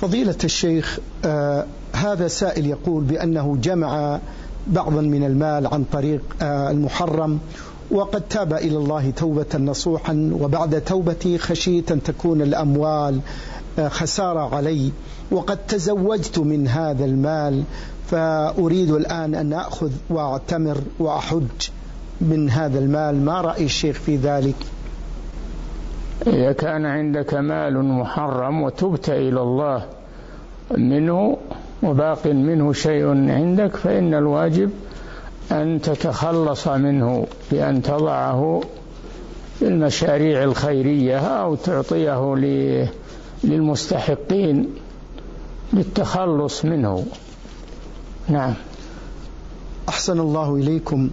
فضيلة الشيخ، هذا سائل يقول بأنه جمع بعضا من المال عن طريق المحرم، وقد تاب إلى الله توبة نصوحا، وبعد توبتي خشيت أن تكون الأموال خسارة علي، وقد تزوجت من هذا المال، فأريد الآن أن أخذ وأعتمر وأحج من هذا المال، ما رأي الشيخ في ذلك؟ إذا كان عندك مال محرم وتبت إلى الله منه وباق منه شيء عندك، فإن الواجب أن تتخلص منه بأن تضعه في المشاريع الخيرية أو تعطيه للمستحقين للتخلص منه. نعم. أحسن الله إليكم.